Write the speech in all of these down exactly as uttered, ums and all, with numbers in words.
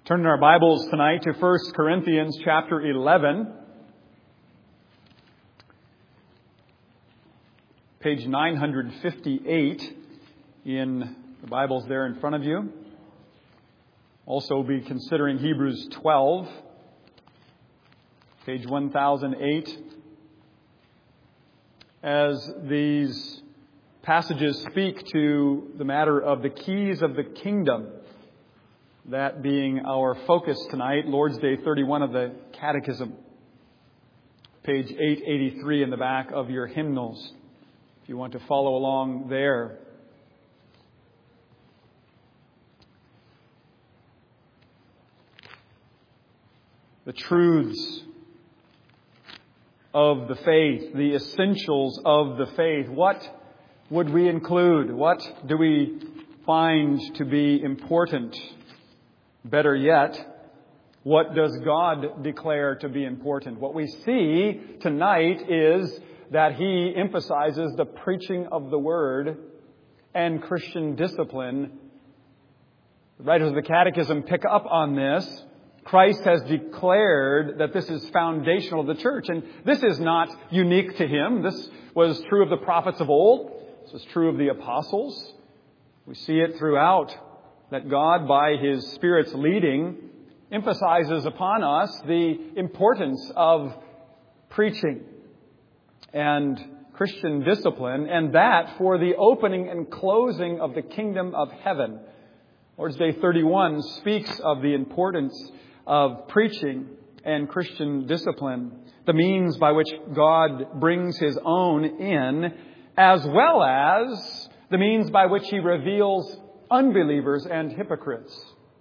Turn in our Bibles tonight to First Corinthians chapter eleven. Page nine fifty-eight in the Bibles there in front of you. Also we'll be considering Hebrews twelve, page one thousand eight. As these passages speak to the matter of the keys of the kingdom, that being our focus tonight, Lord's Day thirty-one of the Catechism, page eight eighty-three in the back of your hymnals, if you want to follow along there. The truths of the faith, the essentials of the faith. What would we include? What do we find to be important? Better yet, what does God declare to be important? What we see tonight is that He emphasizes the preaching of the Word and Christian discipline. The writers of the Catechism pick up on this. Christ has declared that this is foundational to the church. And this is not unique to Him. This was true of the prophets of old. This was true of the apostles. We see it throughout, that God, by His Spirit's leading, emphasizes upon us the importance of preaching and Christian discipline, and that for the opening and closing of the kingdom of heaven. Lord's Day thirty-one speaks of the importance of preaching and Christian discipline, the means by which God brings His own in, as well as the means by which He reveals unbelievers and hypocrites.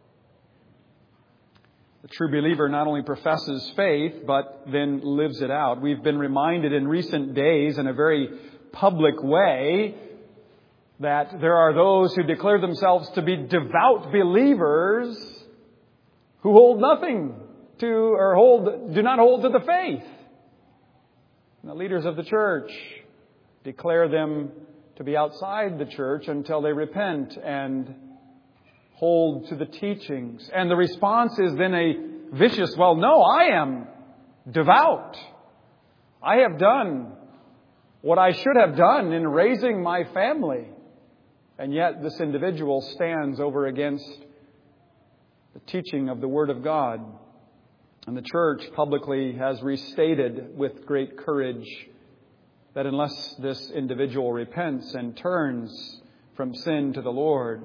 The true believer not only professes faith, but then lives it out. We've been reminded in recent days in a very public way that there are those who declare themselves to be devout believers who hold nothing to, or hold, do not hold to the faith. And the leaders of the church declare them to be outside the church until they repent and hold to the teachings. And the response is then a vicious, well, no, I am devout. I have done what I should have done in raising my family. And yet this individual stands over against the teaching of the Word of God. And the church publicly has restated with great courage that unless this individual repents and turns from sin to the Lord,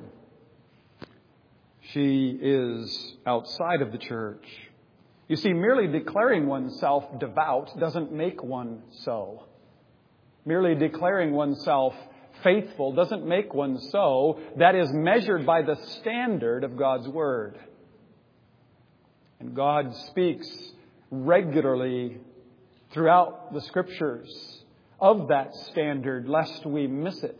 she is outside of the church. You see, merely declaring oneself devout doesn't make one so. Merely declaring oneself faithful doesn't make one so. That is measured by the standard of God's Word. And God speaks regularly throughout the Scriptures of that standard, lest we miss it.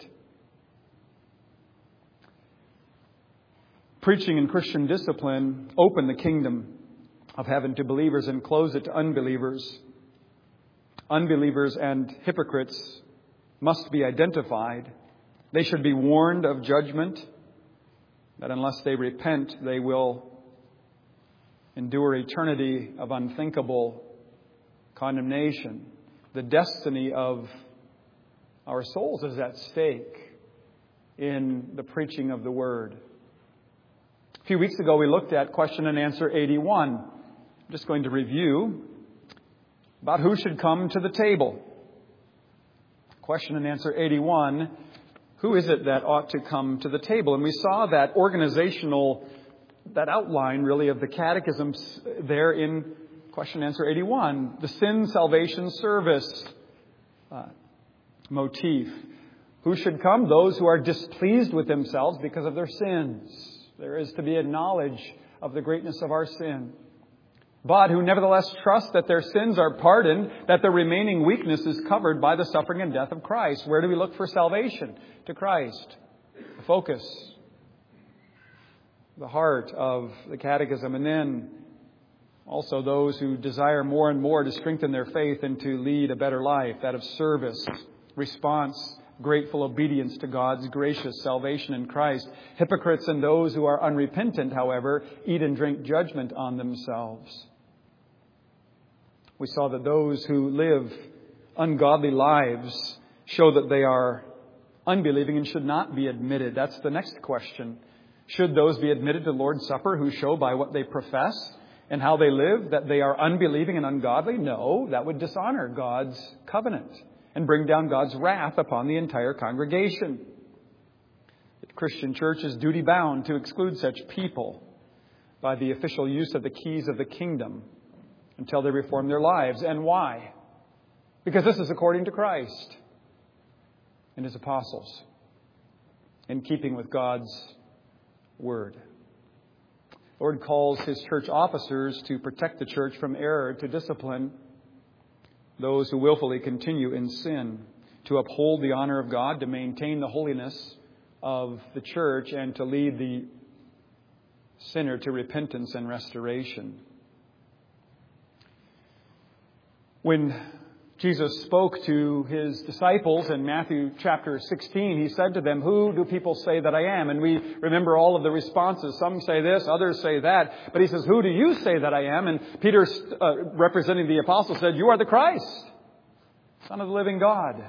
Preaching and Christian discipline open the kingdom of heaven to believers and close it to unbelievers. Unbelievers and hypocrites must be identified. They should be warned of judgment, that unless they repent, they will endure eternity of unthinkable condemnation. The destiny of our souls is at stake in the preaching of the Word. A few weeks ago, we looked at question and answer eighty-one. I'm just going to review about who should come to the table. Question and answer eighty-one. Who is it that ought to come to the table? And we saw that organizational, that outline really of the catechism there in question and answer eighty-one. The sin salvation service uh, motif. Who should come? Those who are displeased with themselves because of their sins. There is to be a knowledge of the greatness of our sin. But who nevertheless trust that their sins are pardoned, that their remaining weakness is covered by the suffering and death of Christ. Where do we look for salvation? To Christ. The focus. The heart of the catechism. And then also those who desire more and more to strengthen their faith and to lead a better life, that of service, response, grateful obedience to God's gracious salvation in Christ. Hypocrites and those who are unrepentant, however, eat and drink judgment on themselves. We saw that those who live ungodly lives show that they are unbelieving and should not be admitted. That's the next question. Should those be admitted to Lord's Supper who show by what they profess and how they live that they are unbelieving and ungodly? No, that would dishonor God's covenant and bring down God's wrath upon the entire congregation. The Christian church is duty-bound to exclude such people by the official use of the keys of the kingdom until they reform their lives. And why? Because this is according to Christ and His apostles, in keeping with God's Word. The Lord calls His church officers to protect the church from error, to discipline those who willfully continue in sin, to uphold the honor of God, to maintain the holiness of the church, and to lead the sinner to repentance and restoration. When Jesus spoke to His disciples in Matthew chapter sixteen, He said to them, "Who do people say that I am?" And we remember all of the responses. Some say this, others say that. But He says, "Who do you say that I am?" And Peter, uh, representing the apostles, said, "You are the Christ, Son of the living God."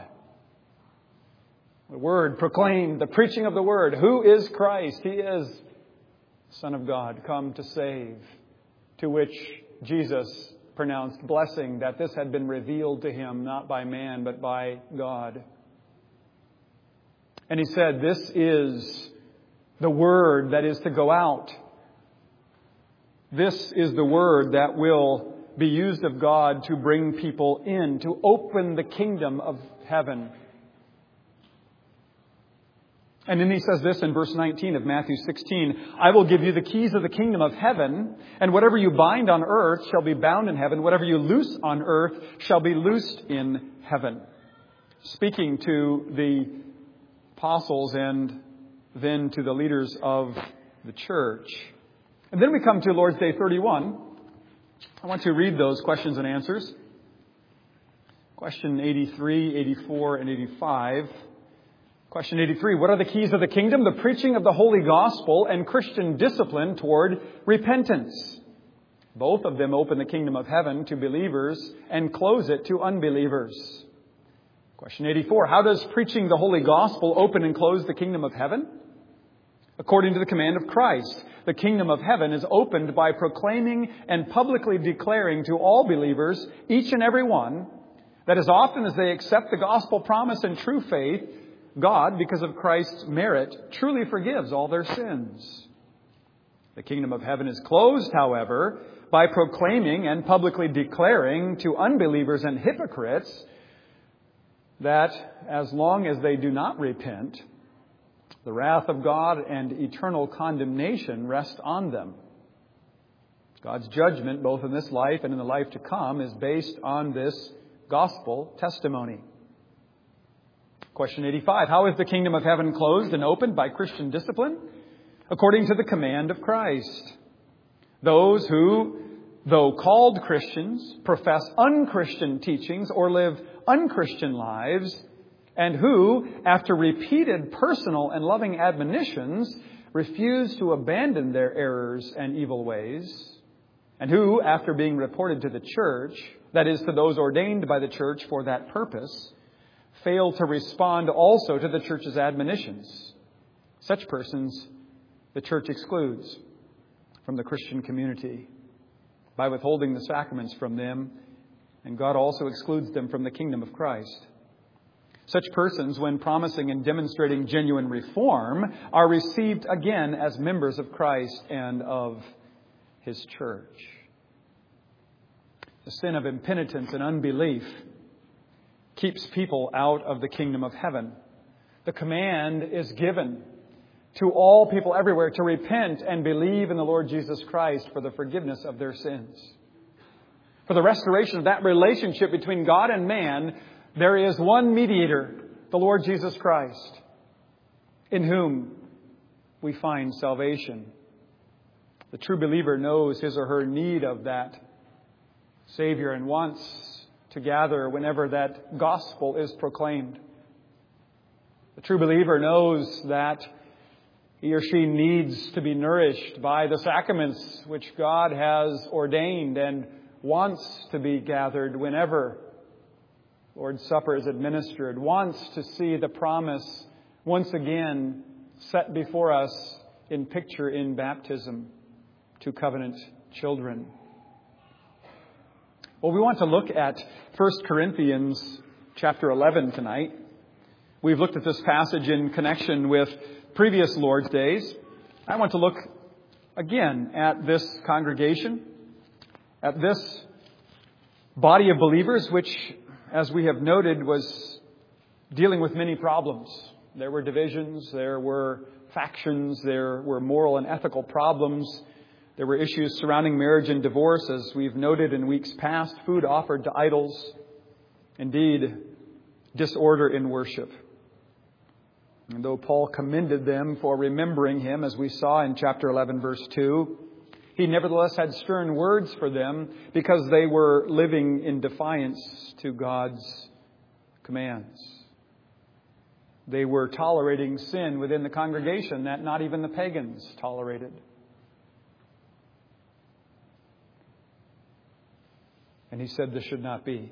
The Word proclaimed, the preaching of the Word. Who is Christ? He is Son of God, come to save. To which Jesus pronounced blessing that this had been revealed to Him, not by man, but by God. And He said, this is the Word that is to go out. This is the Word that will be used of God to bring people in, to open the kingdom of heaven. And then He says this in verse nineteen of Matthew sixteen, "I will give you the keys of the kingdom of heaven, and whatever you bind on earth shall be bound in heaven. Whatever you loose on earth shall be loosed in heaven." Speaking to the apostles and then to the leaders of the church. And then we come to Lord's Day thirty-one. I want to read those questions and answers. Question eighty-three, eighty-four, and eighty-five. Question eighty-three, what are the keys of the kingdom? The preaching of the holy gospel and Christian discipline toward repentance. Both of them open the kingdom of heaven to believers and close it to unbelievers. Question eighty-four, how does preaching the holy gospel open and close the kingdom of heaven? According to the command of Christ, the kingdom of heaven is opened by proclaiming and publicly declaring to all believers, each and every one, that as often as they accept the gospel promise in true faith, God, because of Christ's merit, truly forgives all their sins. The kingdom of heaven is closed, however, by proclaiming and publicly declaring to unbelievers and hypocrites that as long as they do not repent, the wrath of God and eternal condemnation rest on them. God's judgment, both in this life and in the life to come, is based on this gospel testimony. Question eighty-five, how is the kingdom of heaven closed and opened by Christian discipline? According to the command of Christ. Those who, though called Christians, profess unchristian teachings or live unchristian lives, and who, after repeated personal and loving admonitions, refuse to abandon their errors and evil ways, and who, after being reported to the church, that is, to those ordained by the church for that purpose, fail to respond also to the church's admonitions. Such persons the church excludes from the Christian community by withholding the sacraments from them, and God also excludes them from the kingdom of Christ. Such persons, when promising and demonstrating genuine reform, are received again as members of Christ and of His church. The sin of impenitence and unbelief keeps people out of the kingdom of heaven. The command is given to all people everywhere to repent and believe in the Lord Jesus Christ for the forgiveness of their sins. For the restoration of that relationship between God and man, there is one mediator, the Lord Jesus Christ, in whom we find salvation. The true believer knows his or her need of that Savior and wants to gather whenever that gospel is proclaimed. The true believer knows that he or she needs to be nourished by the sacraments which God has ordained and wants to be gathered whenever Lord's Supper is administered, wants to see the promise once again set before us in picture in baptism to covenant children. Well, we want to look at First Corinthians chapter eleven tonight. We've looked at this passage in connection with previous Lord's days. I want to look again at this congregation, at this body of believers, which, as we have noted, was dealing with many problems. There were divisions, there were factions, there were moral and ethical problems. There were issues surrounding marriage and divorce, as we've noted in weeks past, food offered to idols, indeed, disorder in worship. And though Paul commended them for remembering him, as we saw in chapter eleven, verse two, he nevertheless had stern words for them because they were living in defiance to God's commands. They were tolerating sin within the congregation that not even the pagans tolerated. And he said this should not be.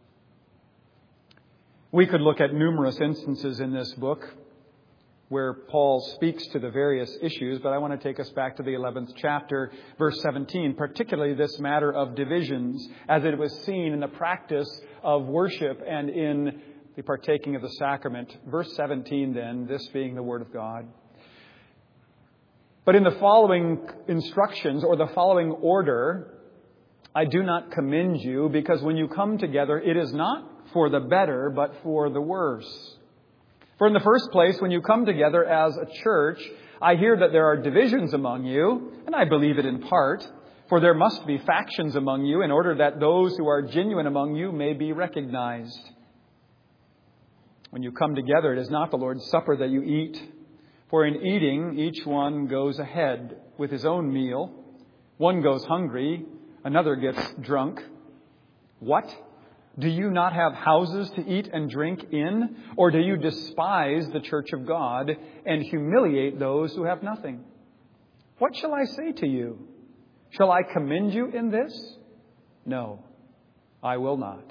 We could look at numerous instances in this book where Paul speaks to the various issues, but I want to take us back to the eleventh chapter, verse seventeen, particularly this matter of divisions as it was seen in the practice of worship and in the partaking of the sacrament. Verse seventeen then, this being the Word of God. But in the following instructions or the following order, I do not commend you, because when you come together, it is not for the better, but for the worse. For in the first place, when you come together as a church, I hear that there are divisions among you, and I believe it in part, for there must be factions among you in order that those who are genuine among you may be recognized. When you come together, it is not the Lord's Supper that you eat, for in eating, each one goes ahead with his own meal. One goes hungry, another gets drunk. What? Do you not have houses to eat and drink in? Or do you despise the church of God and humiliate those who have nothing? What shall I say to you? Shall I commend you in this? No, I will not.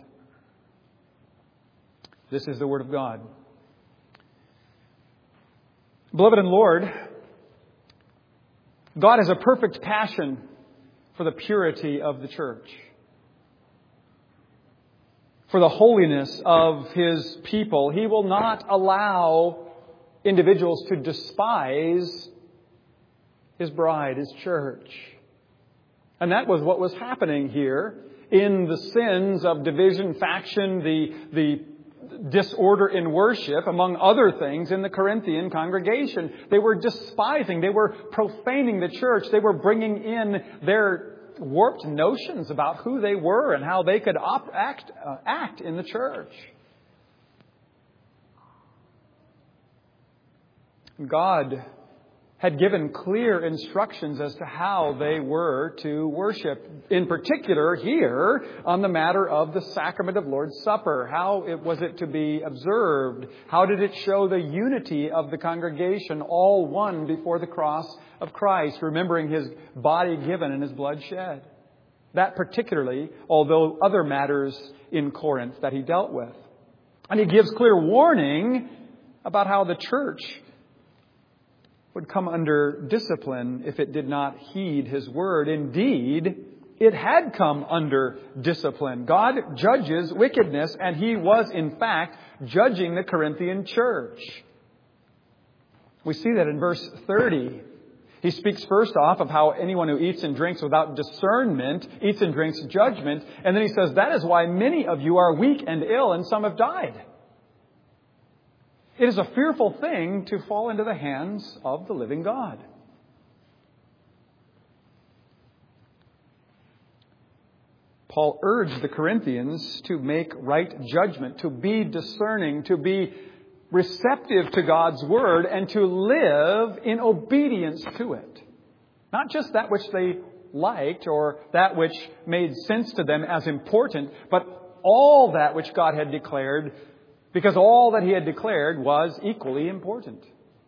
This is the Word of God. Beloved in Lord, God has a perfect passion for the purity of the church, for the holiness of His people. He will not allow individuals to despise His bride, His church. And that was what was happening here in the sins of division, faction, the, the disorder in worship, among other things, in the Corinthian congregation. They were despising, they were profaning the church, they were bringing in their warped notions about who they were and how they could op- act, uh, act in the church. God had given clear instructions as to how they were to worship. In particular, here, on the matter of the sacrament of Lord's Supper. How it, was it to be observed? How did it show the unity of the congregation, all one before the cross of Christ, remembering His body given and His blood shed? That particularly, although other matters in Corinth that he dealt with. And he gives clear warning about how the church would come under discipline if it did not heed His word. Indeed, it had come under discipline. God judges wickedness, and He was, in fact, judging the Corinthian church. We see that in verse thirty. He speaks first off of how anyone who eats and drinks without discernment eats and drinks judgment. And then he says, that is why many of you are weak and ill, and some have died. It is a fearful thing to fall into the hands of the living God. Paul urged the Corinthians to make right judgment, to be discerning, to be receptive to God's Word, and to live in obedience to it. Not just that which they liked or that which made sense to them as important, but all that which God had declared because all that he had declared was equally important.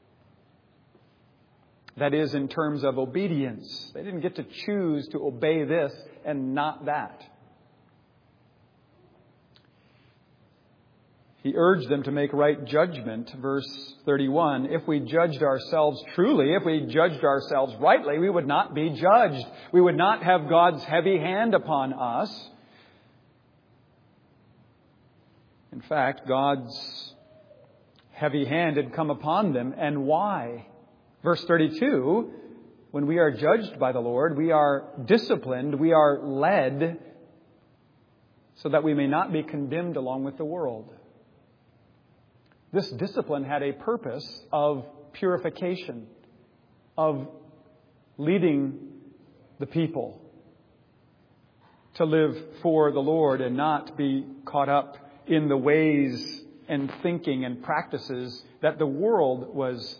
That is, in terms of obedience. They didn't get to choose to obey this and not that. He urged them to make right judgment, verse thirty-one. If we judged ourselves truly, if we judged ourselves rightly, we would not be judged. We would not have God's heavy hand upon us. In fact, God's heavy hand had come upon them. And why? Verse thirty-two, when we are judged by the Lord, we are disciplined, we are led, so that we may not be condemned along with the world. This discipline had a purpose of purification, of leading the people to live for the Lord and not be caught up in the ways and thinking and practices that the world was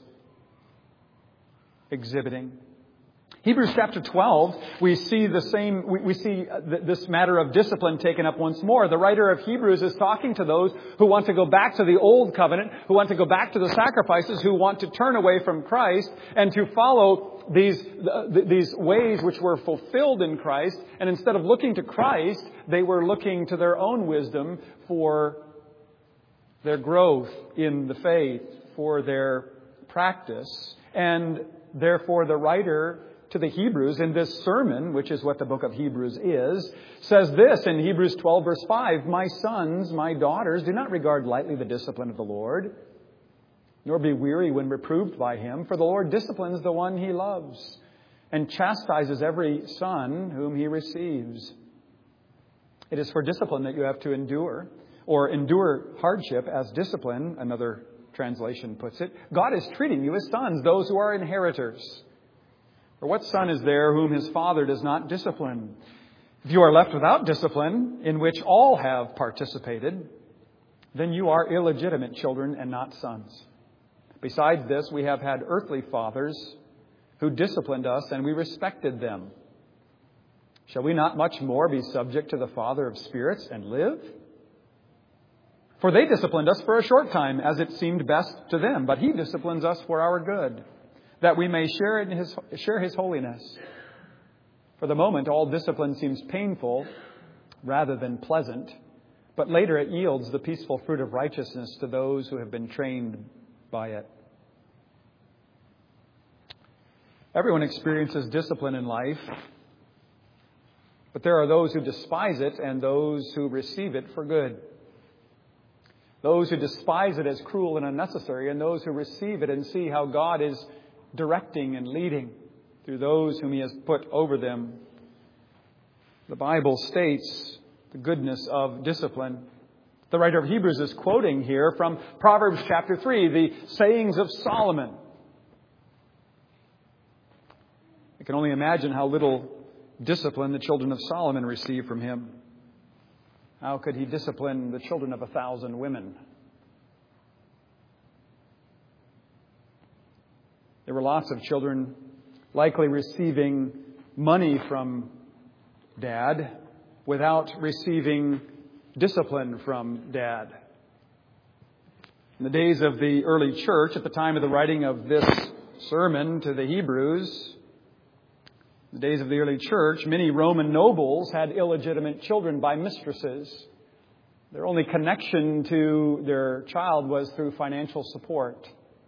exhibiting. Hebrews chapter twelve, we see the same, we, we see this matter of discipline taken up once more. The writer of Hebrews is talking to those who want to go back to the old covenant, who want to go back to the sacrifices, who want to turn away from Christ and to follow these, these ways which were fulfilled in Christ. And instead of looking to Christ, they were looking to their own wisdom for their growth in the faith, for their practice. And therefore the writer to the Hebrews in this sermon, which is what the book of Hebrews is, says this in Hebrews twelve verse five, "My sons, my daughters, do not regard lightly the discipline of the Lord, nor be weary when reproved by him. For the Lord disciplines the one he loves, and chastises every son whom he receives." It is for discipline that you have to endure, or endure hardship as discipline, another translation puts it. God is treating you as sons, those who are inheritors. For what son is there whom his father does not discipline? If you are left without discipline, in which all have participated, then you are illegitimate children and not sons. Besides this, we have had earthly fathers who disciplined us, and we respected them. Shall we not much more be subject to the Father of spirits and live? For they disciplined us for a short time, as it seemed best to them, but he disciplines us for our good, that we may share in his share his holiness. For the moment, all discipline seems painful rather than pleasant, but later it yields the peaceful fruit of righteousness to those who have been trained by it. Everyone experiences discipline in life, but there are those who despise it and those who receive it for good. Those who despise it as cruel and unnecessary, and those who receive it and see how God is directing and leading through those whom he has put over them. The Bible states the goodness of discipline. The writer of Hebrews is quoting here from Proverbs chapter three, the sayings of Solomon. I can only imagine how little discipline the children of Solomon received from him. How could he discipline the children of a thousand women? There were lots of children likely receiving money from Dad without receiving discipline from Dad. In the days of the early church, at the time of the writing of this sermon to the Hebrews, in the days of the early church, many Roman nobles had illegitimate children by mistresses. Their only connection to their child was through financial support.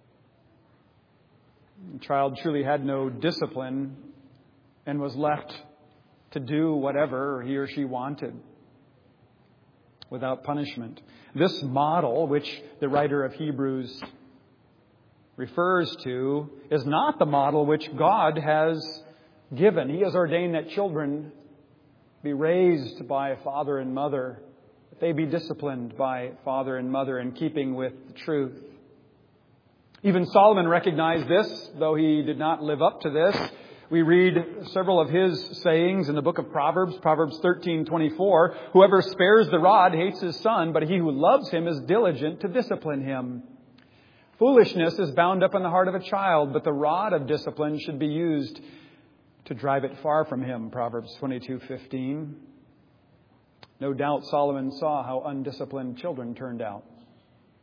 The child truly had no discipline and was left to do whatever he or she wanted without punishment. This model, which the writer of Hebrews refers to, is not the model which God has given. He has ordained that children be raised by a father and mother, that they be disciplined by father and mother in keeping with the truth. Even Solomon recognized this, though he did not live up to this. We read several of his sayings in the book of Proverbs, Proverbs thirteen twenty-four. "Whoever spares the rod hates his son, but he who loves him is diligent to discipline him. Foolishness is bound up in the heart of a child, but the rod of discipline should be used to drive it far from him." Proverbs twenty-two fifteen. No doubt Solomon saw how undisciplined children turned out.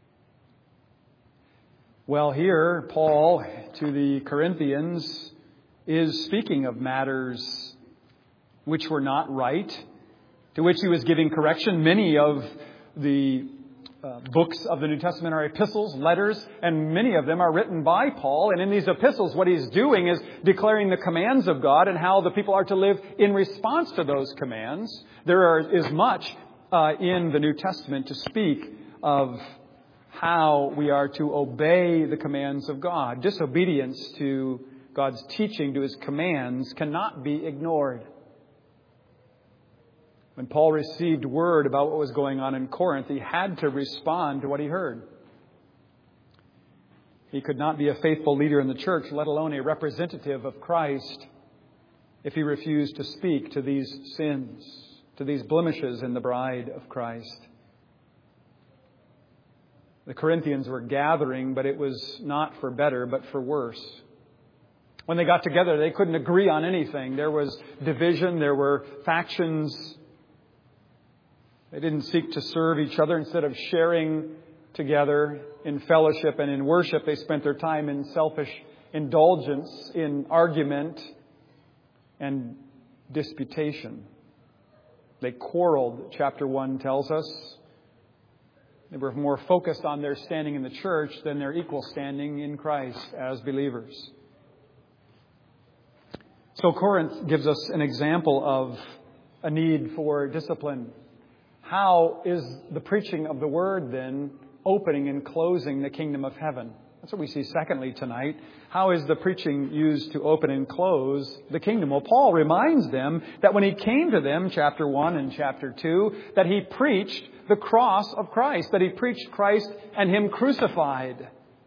Well, here, Paul, to the Corinthians, is speaking of matters which were not right, to which he was giving correction. Many of the uh, books of the New Testament are epistles, letters, and many of them are written by Paul. And in these epistles, what he's doing is declaring the commands of God and how the people are to live in response to those commands. There are, is much uh, in the New Testament to speak of how we are to obey the commands of God. Disobedience to God's teaching, to His commands, cannot be ignored. When Paul received word about what was going on in Corinth, he had to respond to what he heard. He could not be a faithful leader in the church, let alone a representative of Christ, if he refused to speak to these sins, to these blemishes in the bride of Christ. The Corinthians were gathering, but it was not for better, but for worse. When they got together, they couldn't agree on anything. There was division, there were factions. They didn't seek to serve each other. Instead of sharing together in fellowship and in worship, they spent their time in selfish indulgence, in argument and disputation. They quarreled, chapter one tells us. They were more focused on their standing in the church than their equal standing in Christ as believers. So Corinth gives us an example of a need for discipline. How is the preaching of the Word then opening and closing the kingdom of heaven? That's what we see secondly tonight. How is the preaching used to open and close the kingdom? Well, Paul reminds them that when he came to them, chapter one and chapter two, that he preached the cross of Christ, that he preached Christ and Him crucified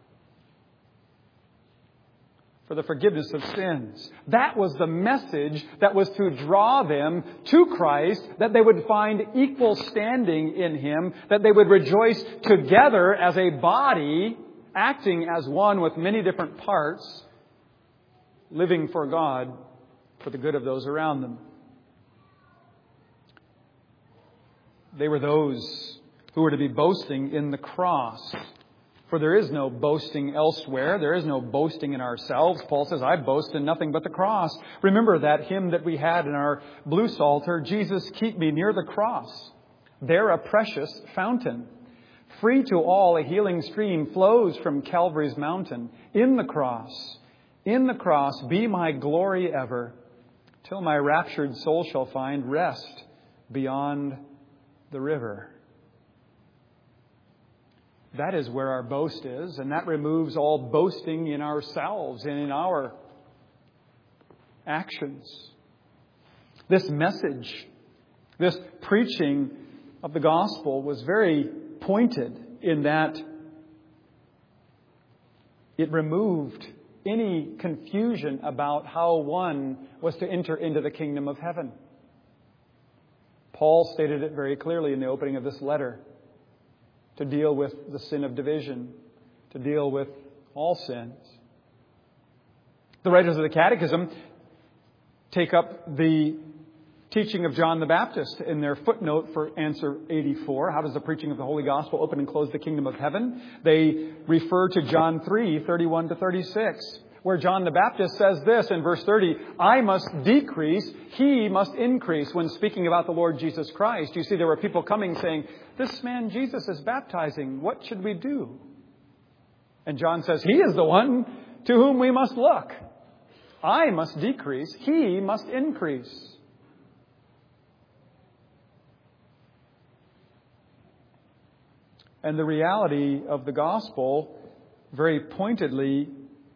for the forgiveness of sins. That was the message that was to draw them to Christ, that they would find equal standing in Him, that they would rejoice together as a body, acting as one with many different parts, living for God, for the good of those around them. They were those who were to be boasting in the cross. For there is no boasting elsewhere. There is no boasting in ourselves. Paul says, I boast in nothing but the cross. Remember that hymn that we had in our blue psalter, Jesus, keep me near the cross. There a precious fountain. Free to all a healing stream flows from Calvary's mountain. In the cross, in the cross, be my glory ever, till my raptured soul shall find rest beyond the river. That is where our boast is, and that removes all boasting in ourselves and in our actions. This message, this preaching of the gospel was very pointed in that it removed any confusion about how one was to enter into the kingdom of heaven. Paul stated it very clearly in the opening of this letter. To deal with the sin of division, to deal with all sins. The writers of the Catechism take up the teaching of John the Baptist in their footnote for answer eighty-four. How does the preaching of the Holy Gospel open and close the kingdom of heaven? They refer to John three, thirty-one to thirty-six, where John the Baptist says this in verse thirty, I must decrease, He must increase, when speaking about the Lord Jesus Christ. You see, there were people coming saying, this man Jesus is baptizing. What should we do? And John says, He is the one to whom we must look. I must decrease, He must increase. And the reality of the gospel very pointedly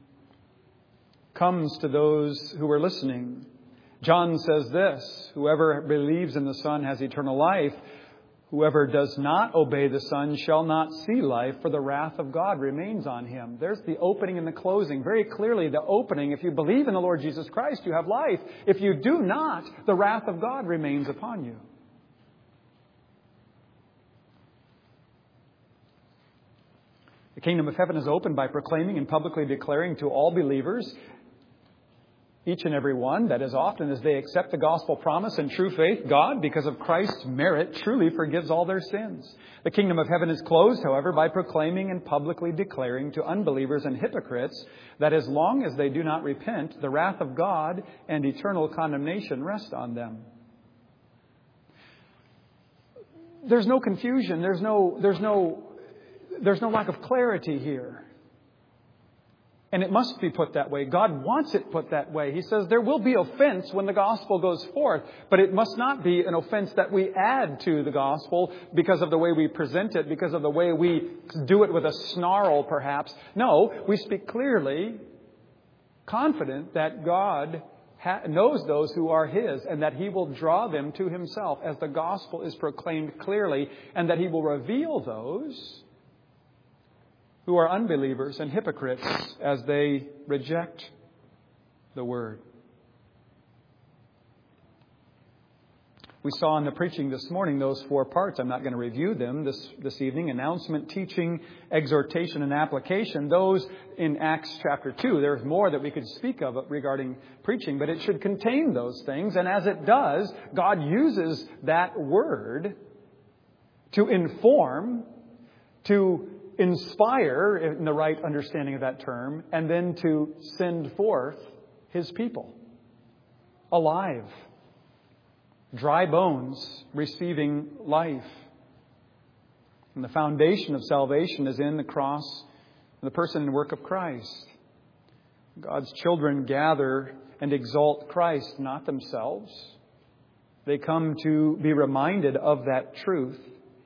comes to those who are listening. John says this, whoever believes in the Son has eternal life. Whoever does not obey the Son shall not see life, for the wrath of God remains on him. There's the opening and the closing. Very clearly, the opening, if you believe in the Lord Jesus Christ, you have life. If you do not, the wrath of God remains upon you. The kingdom of heaven is opened by proclaiming and publicly declaring to all believers Each and every one, that as often as they accept the gospel promise in true faith, God, because of Christ's merit, truly forgives all their sins. The kingdom of heaven is closed, however, by proclaiming and publicly declaring to unbelievers and hypocrites that as long as they do not repent, the wrath of God and eternal condemnation rest on them. There's no confusion. There's no, there's no, there's no lack of clarity here. And it must be put that way. God wants it put that way. He says there will be offense when the gospel goes forth, but it must not be an offense that we add to the gospel because of the way we present it, because of the way we do it with a snarl, perhaps. No, we speak clearly, confident that God ha- knows those who are His and that He will draw them to Himself as the gospel is proclaimed clearly, and that He will reveal those who are unbelievers and hypocrites as they reject the Word. We saw in the preaching this morning those four parts. I'm not going to review them this, this evening. Announcement, teaching, exhortation, and application. Those in Acts chapter two. There's more that we could speak of regarding preaching, but it should contain those things. And as it does, God uses that Word to inform, to inspire, in the right understanding of that term, and then to send forth His people alive, dry bones receiving life. And the foundation of salvation is in the cross and the person and work of Christ. God's children gather and exalt Christ, not themselves. They come to be reminded of that truth.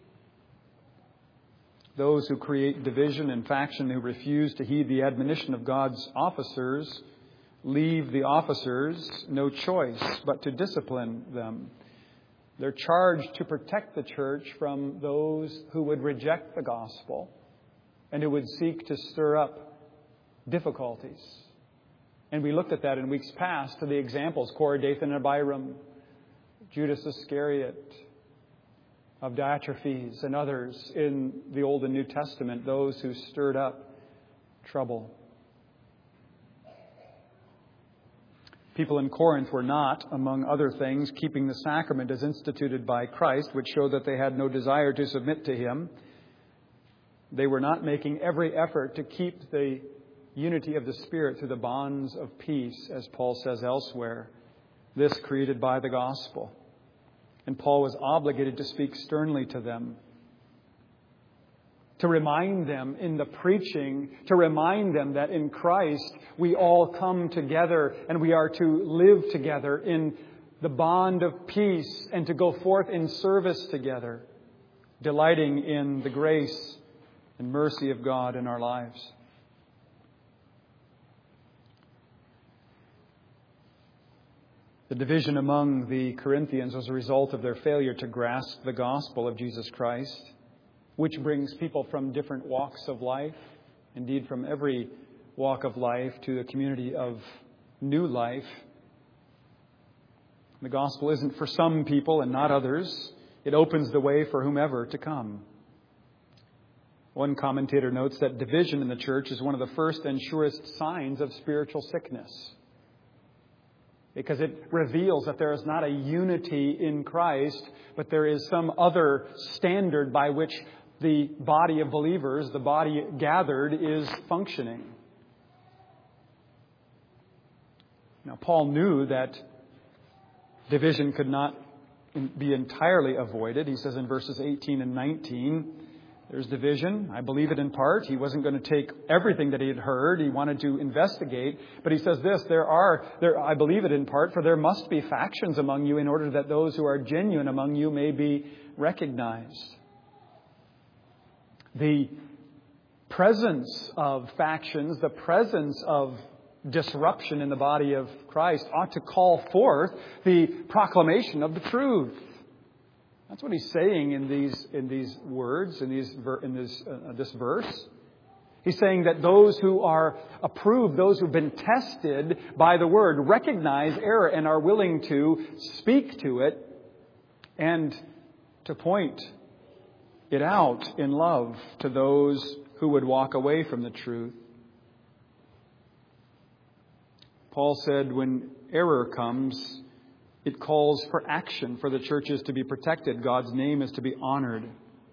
Those who create division and faction, who refuse to heed the admonition of God's officers, leave the officers no choice but to discipline them. They're charged to protect the church from those who would reject the gospel and who would seek to stir up difficulties. And we looked at that in weeks past to the examples, Korah, Dathan, and Abiram, Judas Iscariot, of Diotrephes and others in the Old and New Testament, those who stirred up trouble. People in Corinth were not, among other things, keeping the sacrament as instituted by Christ, which showed that they had no desire to submit to Him. They were not making every effort to keep the unity of the Spirit through the bonds of peace, as Paul says elsewhere, this created by the gospel. And Paul was obligated to speak sternly to them, to remind them in the preaching, to remind them that in Christ we all come together and we are to live together in the bond of peace and to go forth in service together, delighting in the grace and mercy of God in our lives. The division among the Corinthians was a result of their failure to grasp the gospel of Jesus Christ, which brings people from different walks of life, indeed from every walk of life, to a community of new life. The gospel isn't for some people and not others. It opens the way for whomever to come. One commentator notes that division in the church is one of the first and surest signs of spiritual sickness, because it reveals that there is not a unity in Christ, but there is some other standard by which the body of believers, the body gathered, is functioning. Now, Paul knew that division could not be entirely avoided. He says in verses eighteen and nineteen, there's division. I believe it in part. He wasn't going to take everything that he had heard. He wanted to investigate. But he says this, there are, there, I believe it in part, for there must be factions among you in order that those who are genuine among you may be recognized. The presence of factions, the presence of disruption in the body of Christ ought to call forth the proclamation of the truth. That's what he's saying in these in these words, in these in this uh, this verse. He's saying that those who are approved, those who've been tested by the Word, recognize error and are willing to speak to it and to point it out in love to those who would walk away from the truth. Paul said when error comes, it calls for action for the churches to be protected. God's name is to be honored.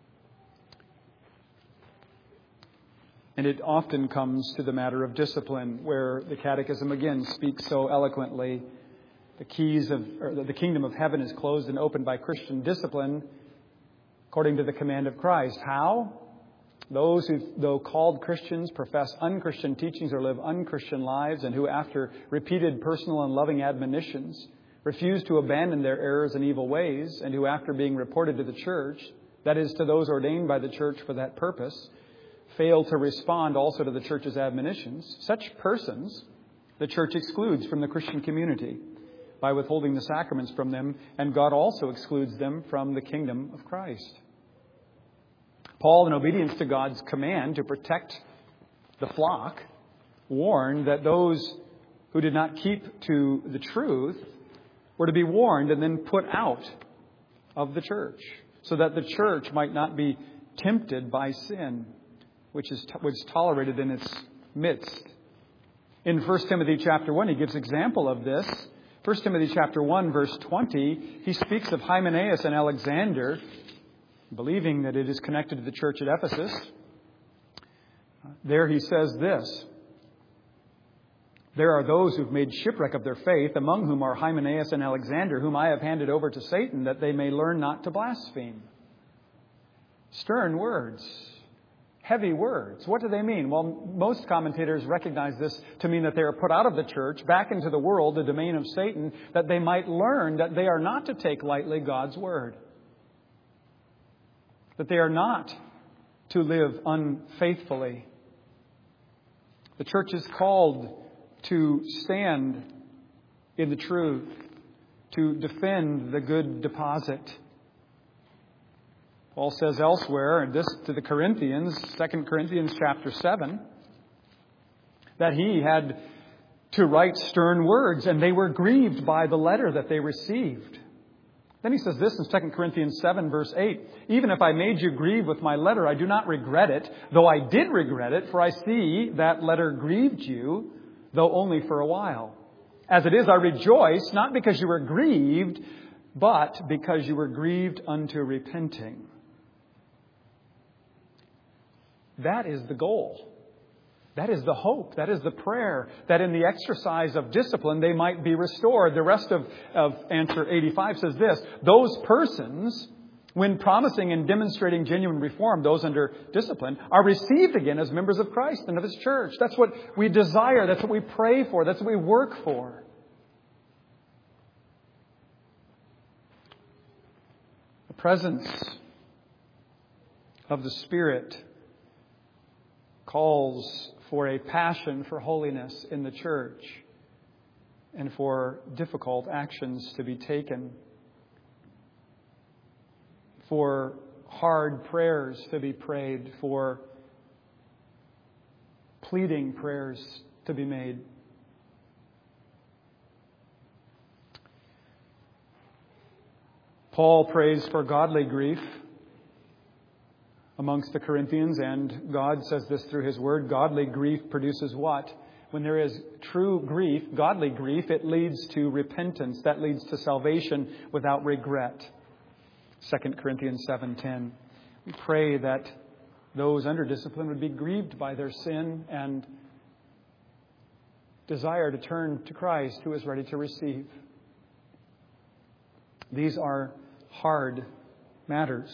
And it often comes to the matter of discipline, where the Catechism again speaks so eloquently. The keys of or the kingdom of heaven is closed and opened by Christian discipline, according to the command of Christ. How? Those who, though called Christians, profess unchristian teachings or live unchristian lives, and who, after repeated personal and loving admonitions, refuse to abandon their errors and evil ways, and who, after being reported to the church, that is, to those ordained by the church for that purpose, fail to respond also to the church's admonitions, such persons the church excludes from the Christian community by withholding the sacraments from them, and God also excludes them from the kingdom of Christ. Paul, in obedience to God's command to protect the flock, warned that those who did not keep to the truth were to be warned and then put out of the church, so that the church might not be tempted by sin, which is which is tolerated in its midst. In First Timothy chapter one, he gives example of this. First Timothy chapter one, verse twenty, he speaks of Hymenaeus and Alexander, believing that it is connected to the church at Ephesus. There he says this: there are those who've made shipwreck of their faith, among whom are Hymenaeus and Alexander, whom I have handed over to Satan, that they may learn not to blaspheme. Stern words. Heavy words. What do they mean? Well, most commentators recognize this to mean that they are put out of the church, back into the world, the domain of Satan, that they might learn that they are not to take lightly God's word. That they are not to live unfaithfully. The church is called to stand in the truth, to defend the good deposit. Paul says elsewhere, and this to the Corinthians, Second Corinthians chapter seven, that he had to write stern words, and they were grieved by the letter that they received. Then he says this in Second Corinthians seven, verse eight, even if I made you grieve with my letter, I do not regret it, though I did regret it, for I see that letter grieved you, though only for a while. As it is, I rejoice, not because you were grieved, but because you were grieved unto repenting. That is the goal. That is the hope. That is the prayer, that in the exercise of discipline they might be restored. The rest of, of answer eighty-five says this: those persons, when promising and demonstrating genuine reform, those under discipline, are received again as members of Christ and of His church. That's what we desire. That's what we pray for. That's what we work for. The presence of the Spirit calls for a passion for holiness in the church and for difficult actions to be taken, for hard prayers to be prayed, for pleading prayers to be made. Paul prays for godly grief amongst the Corinthians, and God says this through His Word. Godly grief produces what? When there is true grief, godly grief, it leads to repentance. That leads to salvation without regret. Second Corinthians seven ten. We pray that those under discipline would be grieved by their sin and desire to turn to Christ, who is ready to receive. These are hard matters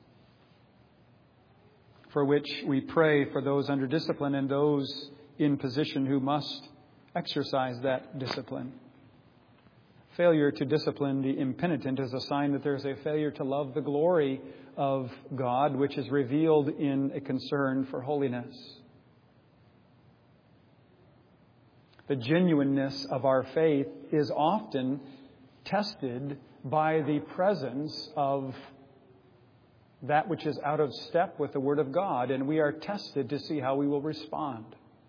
for which we pray for those under discipline and those in position who must exercise that discipline. Failure to discipline the impenitent is a sign that there is a failure to love the glory of God, which is revealed in a concern for holiness. The genuineness of our faith is often tested by the presence of that which is out of step with the Word of God, and we are tested to see how we will respond.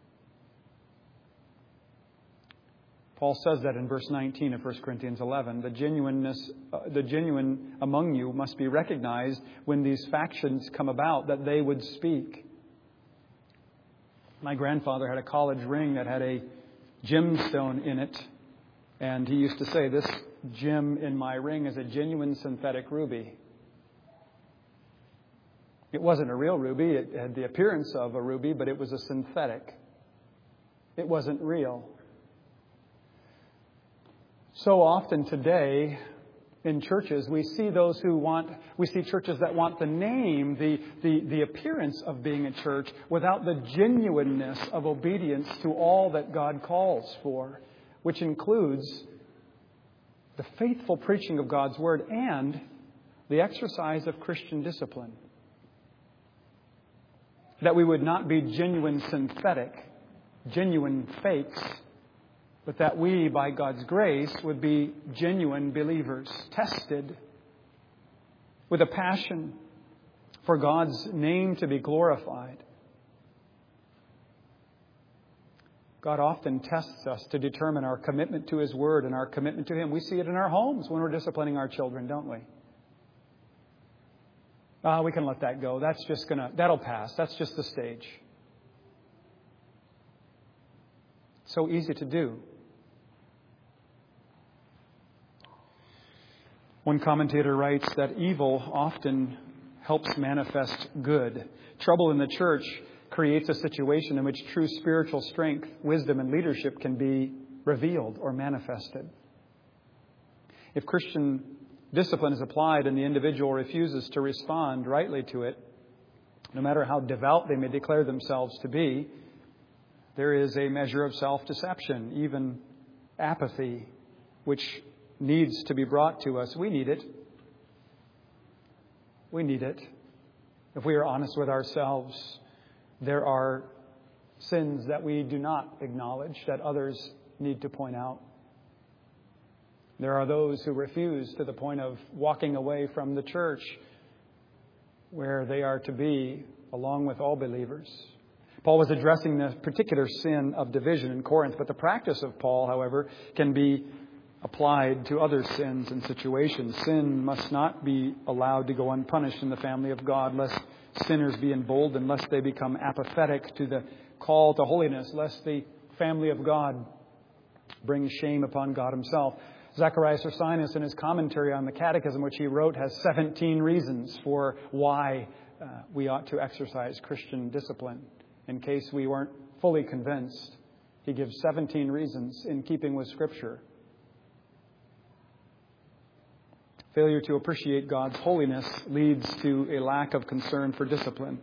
Paul says that in verse nineteen of First Corinthians eleven. The genuineness, uh, the genuine among you must be recognized when these factions come about, that they would speak. My grandfather had a college ring that had a gemstone in it. And he used to say, this gem in my ring is a genuine synthetic ruby. It wasn't a real ruby. It had the appearance of a ruby, but it was a synthetic. It wasn't real. So often today in churches, we see those who want, we see churches that want the name, the, the, the appearance of being a church without the genuineness of obedience to all that God calls for, which includes the faithful preaching of God's Word and the exercise of Christian discipline. That we would not be genuine synthetic, genuine fakes, but that we, by God's grace, would be genuine believers, tested with a passion for God's name to be glorified. God often tests us to determine our commitment to His Word and our commitment to Him. We see it in our homes when we're disciplining our children, don't we? Ah, we can let that go. That's just gonna, that'll pass. That's just the stage. So easy to do. One commentator writes that evil often helps manifest good. Trouble in the church creates a situation in which true spiritual strength, wisdom, and leadership can be revealed or manifested. If Christian discipline is applied and the individual refuses to respond rightly to it, no matter how devout they may declare themselves to be, there is a measure of self-deception, even apathy, which needs to be brought to us. We need it. We need it. If we are honest with ourselves, there are sins that we do not acknowledge that others need to point out. There are those who refuse to the point of walking away from the church where they are to be along with all believers. Paul was addressing the particular sin of division in Corinth, but the practice of Paul, however, can be applied to other sins and situations. Sin must not be allowed to go unpunished in the family of God, lest sinners be emboldened, lest they become apathetic to the call to holiness, lest the family of God brings shame upon God Himself. Zacharias Ursinus, in his commentary on the Catechism, which he wrote, has seventeen reasons for why uh, we ought to exercise Christian discipline. In case we weren't fully convinced, he gives seventeen reasons in keeping with Scripture. Failure to appreciate God's holiness leads to a lack of concern for discipline.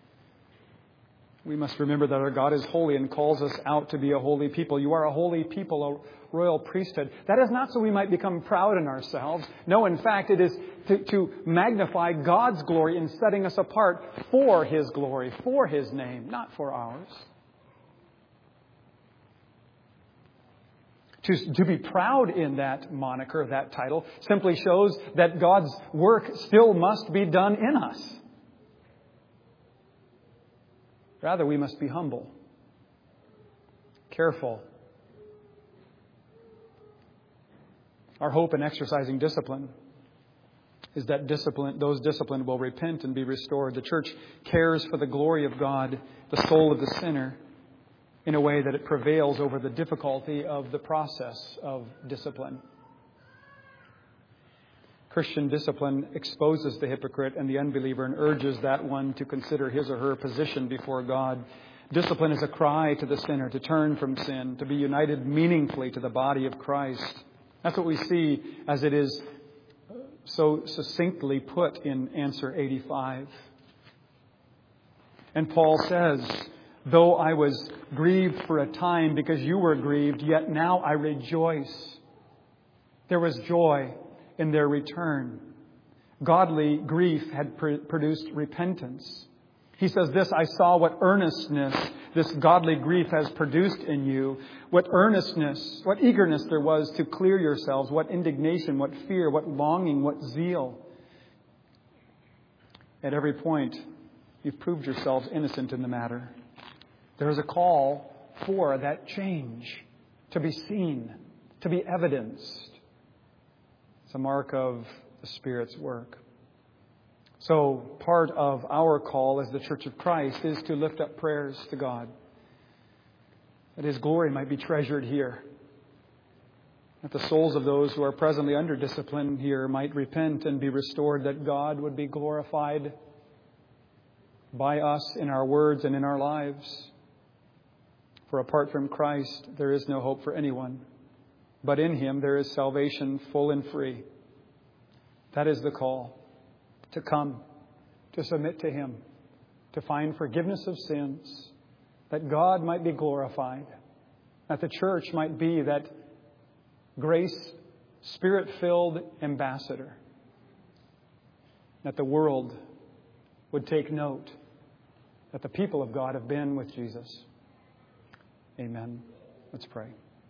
We must remember that our God is holy and calls us out to be a holy people. You are a holy people, a royal priesthood. That is not so we might become proud in ourselves. No, in fact, it is to, to magnify God's glory in setting us apart for His glory, for His name, not for ours. To, to be proud in that moniker, that title, simply shows that God's work still must be done in us. Rather, we must be humble, careful. Our hope in exercising discipline is that discipline, those disciplined will repent and be restored. The church cares for the glory of God, the soul of the sinner, in a way that it prevails over the difficulty of the process of discipline. Christian discipline exposes the hypocrite and the unbeliever and urges that one to consider his or her position before God. Discipline is a cry to the sinner to turn from sin, to be united meaningfully to the body of Christ. That's what we see as it is so succinctly put in answer eighty-five. And Paul says, though I was grieved for a time because you were grieved, yet now I rejoice. There was joy in their return. Godly grief had pr- produced repentance. He says this, I saw what earnestness this godly grief has produced in you. What earnestness, what eagerness there was to clear yourselves. What indignation, what fear, what longing, what zeal. At every point, you've proved yourselves innocent in the matter. There is a call for that change to be seen, to be evidenced. It's a mark of the Spirit's work. So part of our call as the Church of Christ is to lift up prayers to God. that His glory might be treasured here, that the souls of those who are presently under discipline here might repent and be restored, that God would be glorified by us in our words and in our lives. For apart from Christ, there is no hope for anyone, but in Him there is salvation full and free. That is the call, to come, to submit to Him, to find forgiveness of sins, that God might be glorified, that the church might be that grace, Spirit-filled ambassador, that the world would take note that the people of God have been with Jesus. Amen. Let's pray.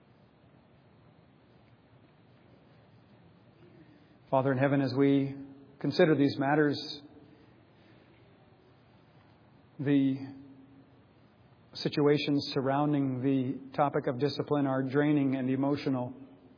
Father in heaven, as we consider these matters, the situations surrounding the topic of discipline are draining and emotional,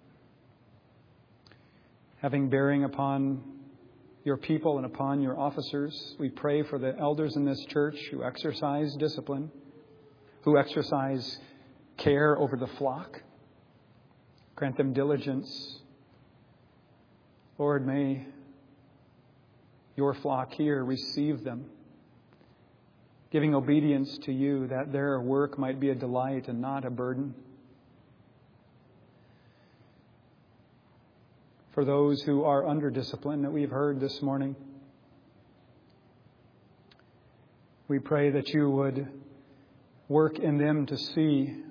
having bearing upon your people and upon your officers. We pray for the elders in this church who exercise discipline, who exercise care over the flock. Grant them diligence. Lord, may your flock here receive them, giving obedience to you, that their work might be a delight and not a burden. For those who are under discipline that we've heard this morning, we pray that you would work in them to see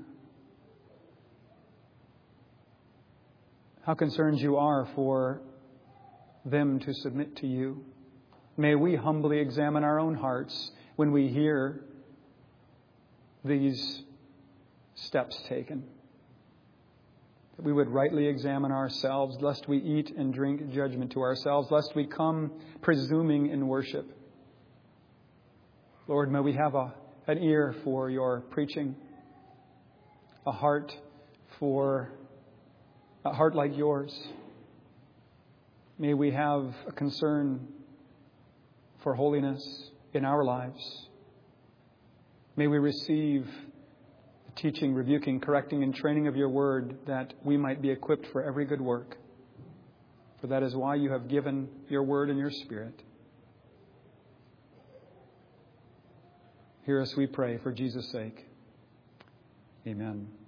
how concerned you are for them to submit to you. May we humbly examine our own hearts when we hear these steps taken, that we would rightly examine ourselves, lest we eat and drink judgment to ourselves, lest we come presuming in worship. Lord, may we have a, an ear for your preaching, a heart for a heart like yours. May we have a concern for holiness in our lives. May we receive the teaching, rebuking, correcting, and training of your word, that we might be equipped for every good work. For that is why you have given your word and your Spirit. Hear us, we pray, for Jesus' sake. Amen.